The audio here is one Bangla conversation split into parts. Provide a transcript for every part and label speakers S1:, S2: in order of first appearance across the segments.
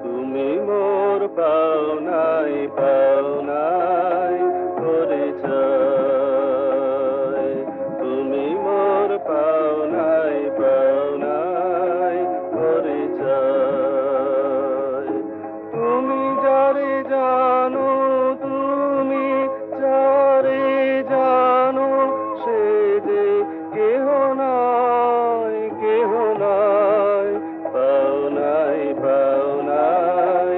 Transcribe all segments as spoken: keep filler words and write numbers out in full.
S1: তুমি মোর পাওনাই পাওনাই পরিচয়, তুমি মোর পাওনাই পাওনাই পরিচয়। তুমি যারে জানো, তুমি যারে জানো, সে যে কেহ নাই কেহ নাই, পাওনাই পাওনাই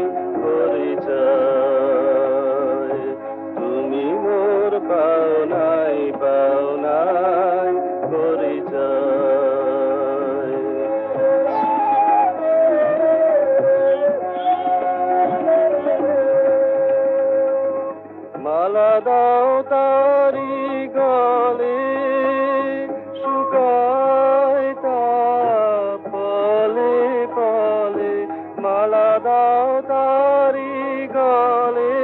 S1: পরিচয়। তুমি মোর পাওনাই পাওনাই পরিচয়। মালা দাও তারি গলে, শুকায় তা পলে পলে। মালা দাও তারি গলে,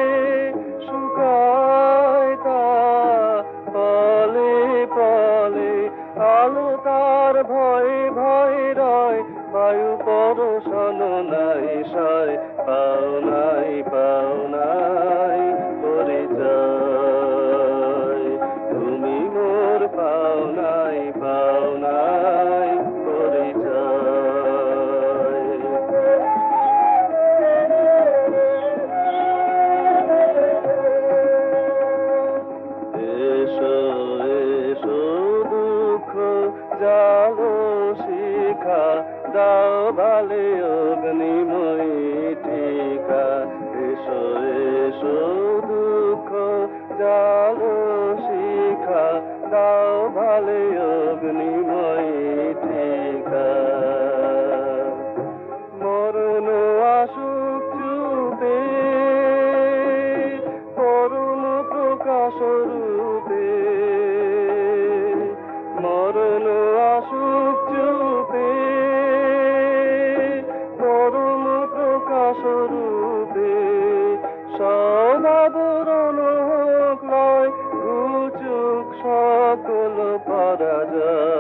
S1: শুকায় তা পলে পলে। আলো তার ভয় ভয় রয়, বায়ু পরশন নাই সয়, পাওনাই পাওনাই পরিচয়। তুমি মোর পাওনাই পাওনাই পরিচয়। এসো এসো দুঃখ জালো শিখা, দাও বালে অগ্নিময়ী টিকা। এসো এসো দুঃখ জালো শিখা, দাও ভালে অগ্নিময়ী টিকা। মরণ আসুক চুপে, করুণ প্রকাশ রূপে। মরণ আসুক চুপে, করুণ প্রকাশ রূপে। সব আবরণ হোক লয়, ঘুচুক সকল পরাজয়।